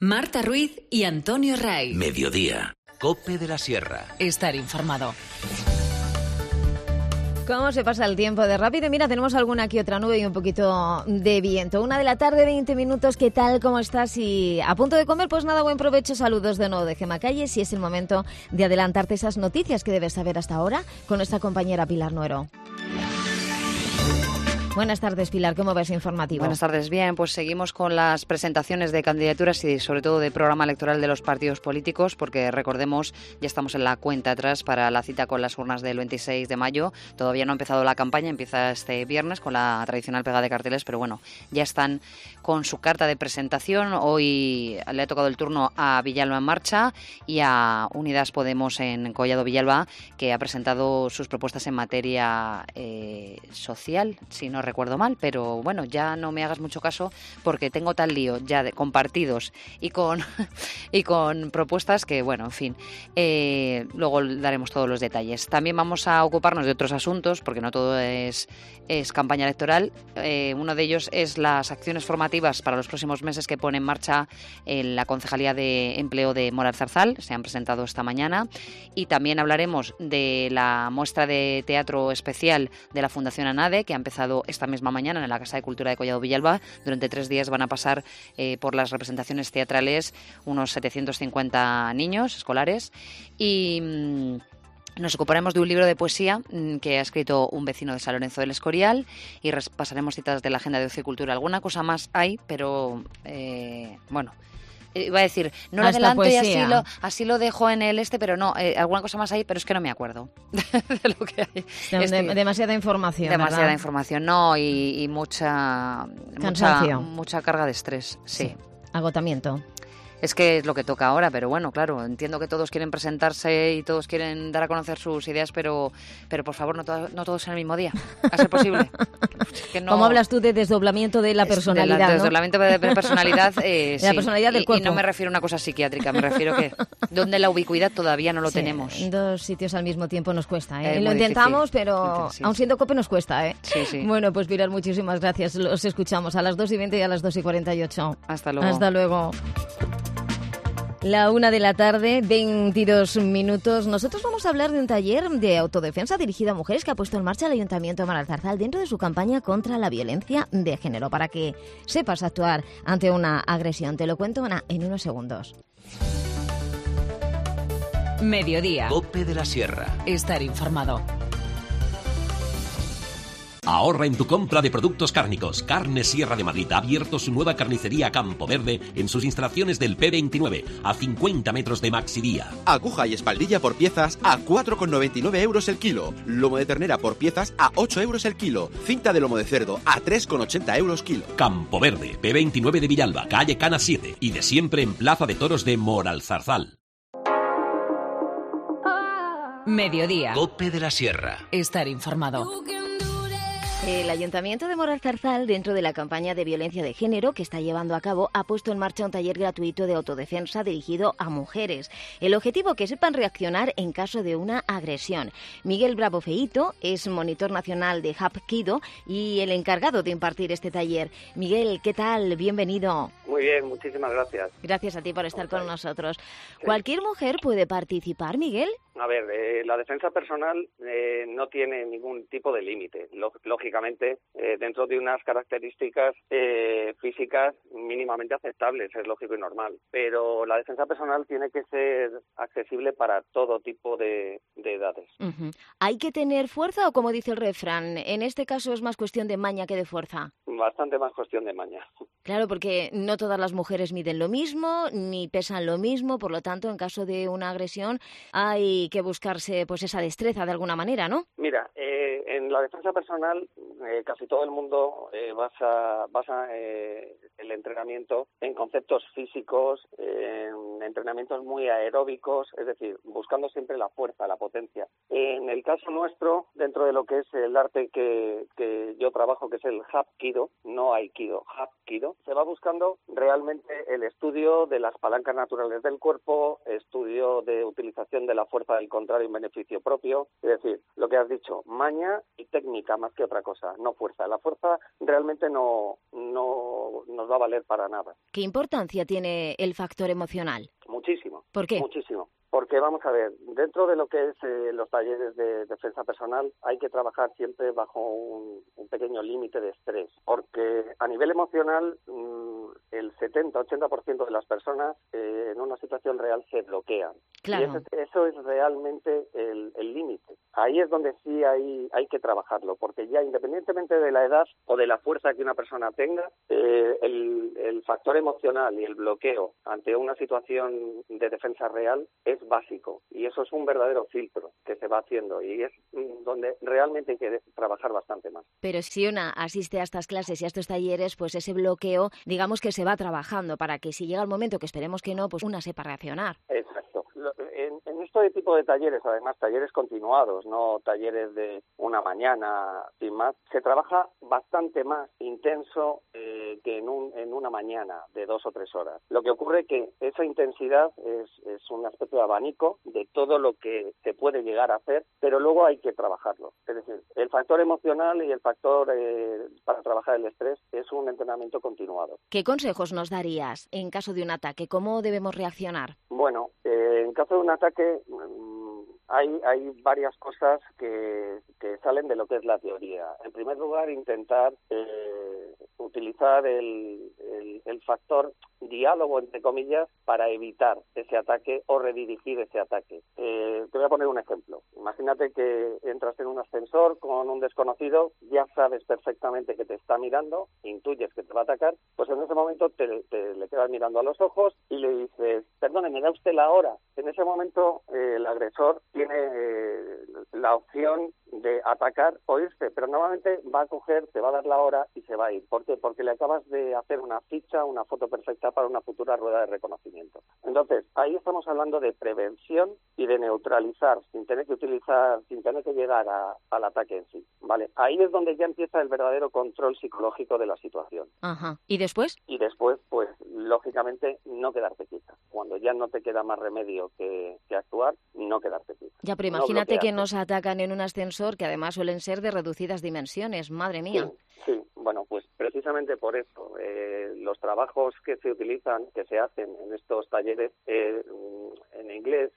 Marta Ruiz y Antonio Ray. Mediodía. COPE de la Sierra. Estar informado. ¿Cómo se pasa el tiempo de rápido? Mira, tenemos alguna aquí otra nube y un poquito de viento. 1 de la tarde, 20 minutos. ¿Qué tal? ¿Cómo estás? Y a punto de comer, pues nada, buen provecho. Saludos de nuevo de Gemma Calles y es el momento de adelantarte esas noticias que debes saber hasta ahora con nuestra compañera Pilar Nuero. Buenas tardes, Pilar. ¿Cómo ves informativo? Buenas tardes. Bien, pues seguimos con las presentaciones de candidaturas y sobre todo de programa electoral de los partidos políticos, porque recordemos, ya estamos en la cuenta atrás para la cita con las urnas del 26 de mayo. Todavía no ha empezado la campaña, empieza este viernes con la tradicional pega de carteles, pero bueno, ya están con su carta de presentación. Hoy le ha tocado el turno a Villalba en Marcha y a Unidas Podemos en Collado Villalba, que ha presentado sus propuestas en materia social, si no recuerdo mal, pero bueno, ya no me hagas mucho caso porque tengo tal lío ya con partidos y con propuestas que, bueno, en fin, luego daremos todos los detalles. También vamos a ocuparnos de otros asuntos porque no todo es campaña electoral. Uno de ellos es las acciones formativas para los próximos meses que pone en marcha la Concejalía de Empleo de Mora Zarzal. Se han presentado esta mañana y también hablaremos de la muestra de teatro especial de la Fundación ANADE, que ha empezado esta misma mañana en la Casa de Cultura de Collado Villalba. Durante 3 días van a pasar por las representaciones teatrales unos 750 niños escolares y nos ocuparemos de un libro de poesía que ha escrito un vecino de San Lorenzo del Escorial y pasaremos citas de la agenda de ocio y cultura. Alguna cosa más hay, pero bueno, iba a decir, no lo adelanto y así lo dejo en el pero no, alguna cosa más hay, pero es que no me acuerdo de lo que hay. Demasiada información. Demasiada ¿verdad? información, no, y mucha carga de estrés, sí. Agotamiento. Es que es lo que toca ahora, pero bueno, claro, entiendo que todos quieren presentarse y todos quieren dar a conocer sus ideas, pero por favor, no todos en el mismo día, a ser posible. Que no, ¿cómo hablas tú de desdoblamiento de la personalidad? De desdoblamiento de personalidad, de la personalidad del cuerpo. Y no me refiero a una cosa psiquiátrica, me refiero que donde la ubicuidad todavía no lo tenemos. En 2 sitios al mismo tiempo nos cuesta, ¿eh? Es Lo muy intentamos, difícil. pero Sí. aún siendo COPE nos cuesta, ¿eh? Sí. Bueno, pues Pilar, muchísimas gracias. Los escuchamos a las 2:20 y a las 2:48. Hasta luego. Hasta luego. La 1 de la tarde, 22 minutos. Nosotros vamos a hablar de un taller de autodefensa dirigido a mujeres que ha puesto en marcha el Ayuntamiento de Mora Zarzal dentro de su campaña contra la violencia de género, para que sepas actuar ante una agresión. Te lo cuento en unos segundos. Mediodía. COPE de la Sierra. Estar informado. Ahorra en tu compra de productos cárnicos. Carne Sierra de Madrid ha abierto su nueva carnicería Campo Verde en sus instalaciones del P29, a 50 metros de Maxivía. Aguja y espaldilla por piezas a 4,99 euros el kilo. Lomo de ternera por piezas a 8 euros el kilo. Cinta de lomo de cerdo a 3,80 euros kilo. Campo Verde, P29 de Villalba, calle Cana 7 y de siempre en Plaza de Toros de Moralzarzal. Mediodía. COPE de la Sierra. Estar informado. El Ayuntamiento de Mora Zarzal, dentro de la campaña de violencia de género que está llevando a cabo, ha puesto en marcha un taller gratuito de autodefensa dirigido a mujeres. El objetivo, que sepan reaccionar en caso de una agresión. Miguel Bravo Feito es monitor nacional de Hapkido y el encargado de impartir este taller. Miguel, ¿qué tal? Bienvenido. Muy bien, muchísimas gracias. Gracias a ti por estar con nosotros. Sí. ¿Cualquier mujer puede participar, Miguel? A ver, la defensa personal no tiene ningún tipo de límite. Lógicamente, dentro de unas características físicas mínimamente aceptables, es lógico y normal. Pero la defensa personal tiene que ser accesible para todo tipo de edades. Uh-huh. ¿Hay que tener fuerza o, como dice el refrán, en este caso es más cuestión de maña que de fuerza? Bastante más cuestión de maña. Claro, porque no todas las mujeres miden lo mismo, ni pesan lo mismo, por lo tanto, en caso de una agresión hay que buscarse pues esa destreza de alguna manera, ¿no? Mira, en la defensa personal casi todo el mundo basa el entrenamiento en conceptos físicos, en entrenamientos muy aeróbicos, es decir, buscando siempre la fuerza, la potencia. En el caso nuestro, dentro de lo que es el arte que yo trabajo, que es el Hapkido, no Aikido, Hapkido, se va buscando realmente el estudio de las palancas naturales del cuerpo, estudio de utilización de la fuerza del contrario en beneficio propio, es decir, lo que has dicho, maña y técnica más que otra cosa, no fuerza. La fuerza realmente no nos va a valer para nada. ¿Qué importancia tiene el factor emocional? Muchísimo. ¿Por qué? Muchísimo. Porque vamos a ver, dentro de lo que es los talleres de defensa personal hay que trabajar siempre bajo un pequeño límite de estrés, porque a nivel emocional el 70-80% de las personas en una situación real se bloquean. Claro. Y eso es realmente el límite. Ahí es donde sí hay que trabajarlo, porque ya independientemente de la edad o de la fuerza que una persona tenga, el factor emocional y el bloqueo ante una situación de defensa real es básico, y eso es un verdadero filtro que se va haciendo, y es donde realmente hay que trabajar bastante más. Pero si una asiste a estas clases y a estos talleres, pues ese bloqueo, digamos que se va trabajando para que si llega el momento, que esperemos que no, pues una sepa reaccionar. Exacto. En este tipo de talleres, además talleres continuados, no talleres de una mañana sin más, se trabaja bastante más intenso que en una mañana de 2 o 3 horas. Lo que ocurre es que esa intensidad es una especie de abanico de todo lo que se puede llegar a hacer, pero luego hay que trabajarlo. Es decir, el factor emocional y el factor para trabajar el estrés es un entrenamiento continuado. ¿Qué consejos nos darías en caso de un ataque? ¿Cómo debemos reaccionar? Bueno, en caso de un ataque hay varias cosas que salen de lo que es la teoría. En primer lugar, intentar utilizar el factor diálogo, entre comillas, para evitar ese ataque o redirigir ese ataque. Te voy a poner un ejemplo. Imagínate que entras en un ascensor con un desconocido, ya sabes perfectamente que te está mirando, intuyes que te va a atacar, pues en ese momento le quedas mirando a los ojos y le dices, perdone, ¿me da usted la hora? En ese momento el agresor tiene la opción de atacar o irse, pero normalmente va a coger, te va a dar la hora y se va a ir. ¿Por qué? Porque le acabas de hacer una ficha, una foto perfecta para una futura rueda de reconocimiento. Entonces, ahí estamos hablando de prevención y de neutralizar sin tener que llegar al ataque en sí, ¿vale? Ahí es donde ya empieza el verdadero control psicológico de la situación. Ajá. ¿Y después? Y después, pues, lógicamente, no quedarte quieta. Cuando ya no te queda más remedio que actuar, no quedarte quieta. Ya, pero imagínate que nos atacan en un ascensor, que además suelen ser de reducidas dimensiones. Madre mía. Sí. Bueno, pues precisamente por eso, los trabajos que se utilizan, que se hacen en estos talleres, en inglés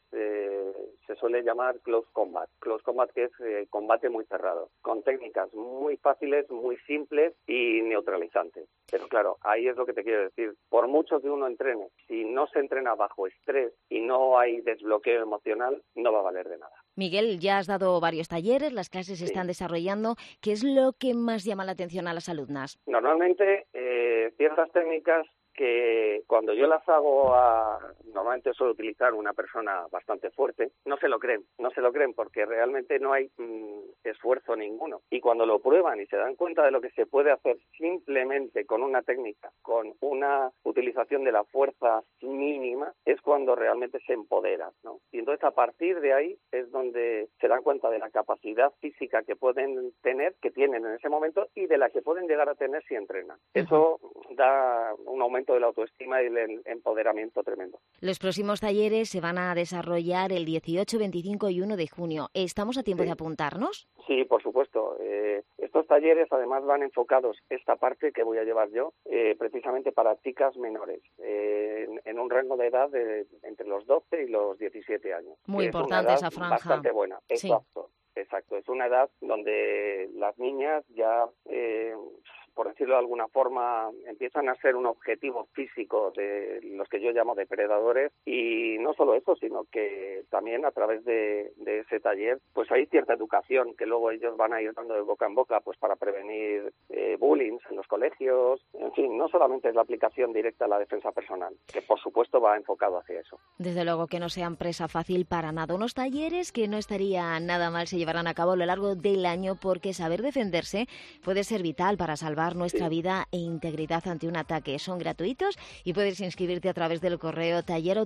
se suele llamar close combat. Close combat, que es combate muy cerrado, con técnicas muy fáciles, muy simples y neutralizantes. Pero claro, ahí es lo que te quiero decir. Por mucho que uno entrene, si no se entrena bajo estrés y no hay desbloqueo emocional, no va a valer de nada. Miguel, ya has dado varios talleres, las clases se están desarrollando. ¿Qué es lo que más llama la atención a las alumnas? Normalmente, ciertas técnicas que cuando yo las hago normalmente suelo utilizar una persona bastante fuerte, no se lo creen porque realmente no hay esfuerzo ninguno. Y cuando lo prueban y se dan cuenta de lo que se puede hacer simplemente con una técnica, con una utilización de la fuerza mínima, es cuando realmente se empoderan, ¿no? Y entonces a partir de ahí es donde se dan cuenta de la capacidad física que pueden tener, que tienen en ese momento y de la que pueden llegar a tener si entrenan. Eso da un aumento de la autoestima y el empoderamiento tremendo. Los próximos talleres se van a desarrollar el 18, 25 y 1 de junio. ¿Estamos a tiempo de apuntarnos? Sí, por supuesto. Estos talleres además van enfocados, esta parte que voy a llevar yo, precisamente para chicas menores, en un rango de edad entre los 12 y los 17 años. Muy importante esa franja. Bastante buena, sí. Exacto. Es una edad donde las niñas ya, por decirlo de alguna forma, empiezan a ser un objetivo físico de los que yo llamo depredadores, y no solo eso, sino que también a través de ese taller pues hay cierta educación que luego ellos van a ir dando de boca en boca pues para prevenir bullying en los colegios. En fin, no solamente es la aplicación directa a la defensa personal, que por supuesto va enfocado hacia eso. Desde luego que no sean presa fácil para nada. Unos talleres que no estaría nada mal se llevarán a cabo a lo largo del año, porque saber defenderse puede ser vital para salvar preservar nuestra vida e integridad ante un ataque. Son gratuitos y puedes inscribirte a través del correo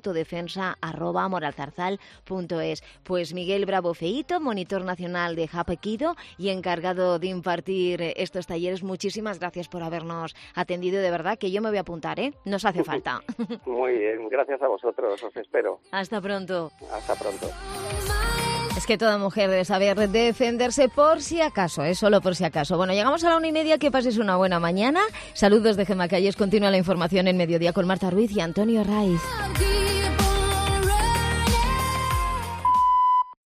tallerautodefensa@moralzarzal.es. Pues Miguel Bravo Feito, monitor nacional de Hapkido y encargado de impartir estos talleres, muchísimas gracias por habernos atendido. De verdad que yo me voy a apuntar, ¿eh? Nos hace falta. Muy bien, gracias a vosotros, os espero. Hasta pronto. Hasta pronto. Es que toda mujer debe saber defenderse por si acaso, solo por si acaso. Bueno, llegamos a la 1:30, que pases una buena mañana. Saludos de Gemma Calles, continúa la información en Mediodía con Marta Ruiz y Antonio Raiz.